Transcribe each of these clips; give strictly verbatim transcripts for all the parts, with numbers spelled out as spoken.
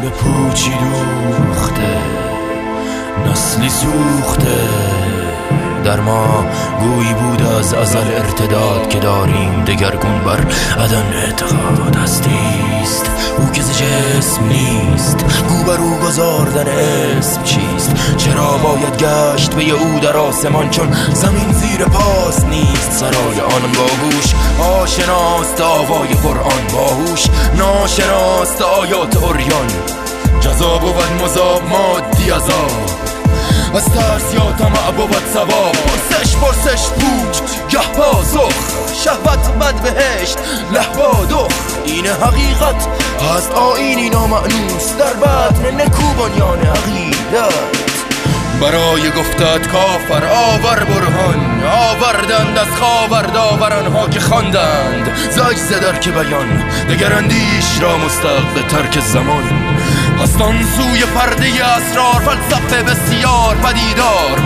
به پوچی دوخته، نسلی سوخته در ما. گویی بود از ازل ارتداد که داریم دگرگون بر عدم اعتقاد. هستیست او که جسم نیست، گو بر او گذاردن اسم چیست؟ چرا باید گشت به او در آسمان چون زمین زیر پاس نیست؟ سرای آن باگوش آشناست آوای قرآن، باهوش ناشناست آیات اوریان. جزا بود مذاب مادی عذاب، از ترس یا طمع بود ثواب. پرسش پرسش پوچ گه پاسخ، شهوت بد بهشت لهبا دخ. این حقیقت هست آیینی نامأنوس در بطن نکو بنیان عقیدت. برای گفتت کافر آور برهان، آوردند از خاور داورانها که خواندند زجزه در که بیان. دگر اندیش را مستحق ترک زمان، هستان سوی پرده اسرار فلسفه بسیار پدیدار.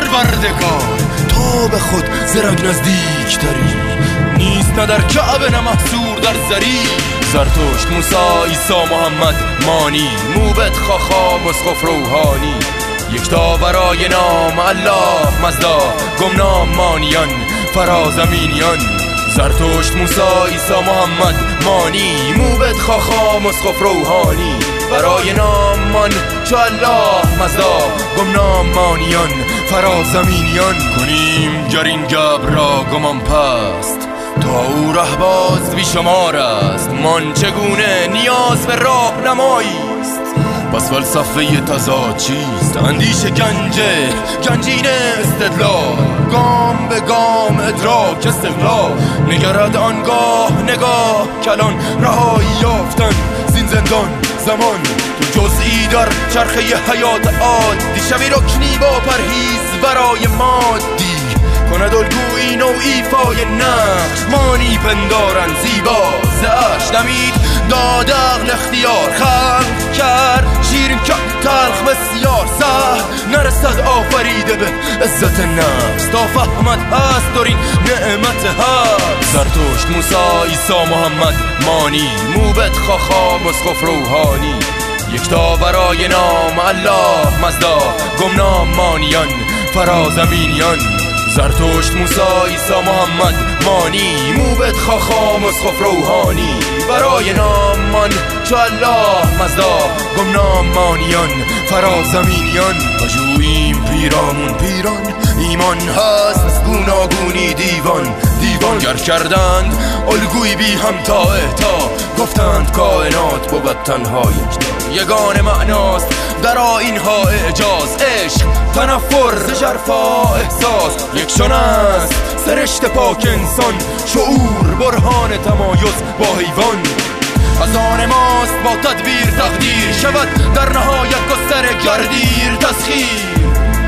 پروردگار تو به خود زرگ نزدیک تری، نیست نه در کعبه نه محصور در زری. زرتشت موسی عیسی محمد مانی، موبت خاخا مسخف روحانی. یکتا برای نام الله مزدا، گمنام مانیان فرازمینیان. زرتشت موسی عیسی محمد مانی، موبت خاخا مسخف روحانی. برای نام من چو الله مزدا، گمنام مانیان فرازمینیان. کنیم گر این گبر را گمان پست، تا او رهباز بیشمار است. من چگونه نیاز به راه نمایی است؟ پس فلسفه تضاد چیست؟ اندیشه گنجه گنجینه استدلال، گام به گام ادراک استقلال. نگرد آنگاه نگاه کلان، رهایی یافتن زین زندان زمان. تو جزئی در چرخه حیات عادی، شوی رکنی با پرهیز برای مادی. کند الگویی نوعی فای نقش، مانی پندارن زیبا زش. نمید داد عقل اختیار، خلق کرد شیرین که تلخ بسیار. سه نرسد آفریده به عزت نفس، تا فهمت هست در این نعمت هست. زرتشت موسی عیسی محمد مانی، موبت خاخا مسخف روحانی. یکتا برای نام الله مزدا، گمنام مانیان فرازمینیان. زرتشت موسی عیسی محمد مانی، موبت خاخا مسخف روحانی. برای نام من چو الله مزدا، گمنام مانیان فرازمینیان. وجوییم پیرامون پیران، ایمان هست از گوناگونی دیوان دیوان. گر کردند الگوی بی همتا احتا، گفتند کائنات بود تنها یکتا. یگان معناست در آیین‌ها اعجاز، عشق تنفر زجرفا احساس. یک چون است سرشت پاک انسان، شعور برهان تمایز با حیوان. از آن ماست با تدبیر تقدیر، شود در نهایت گستر گردیر تسخیر.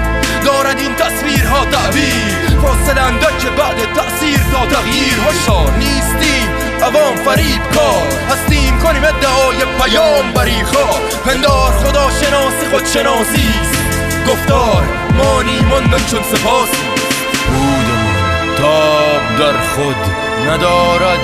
دارد این تصویرها تعبیر، فاصله اندک بعد تأثیر تا تغییر. هشدار نیستیم عوام فریب کار، هستیم کنیم ادعای پیام بری خواه. پندار خدا شناسی خود شناسی است، گفتار مانی ماندن چون سپاسی. بودمان تاب در خود ندارد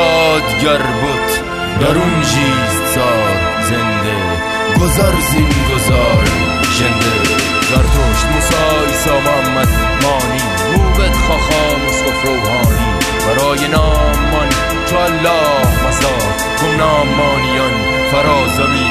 دادگر بت، درون جیست زار زنده گذر زین گذار ژنده. زرتشت موسی عیسی محمد مانی، موبت خاخا مسخف روحانی. برای نام من چو الله مزدا، گمنام مانیان فرازمین.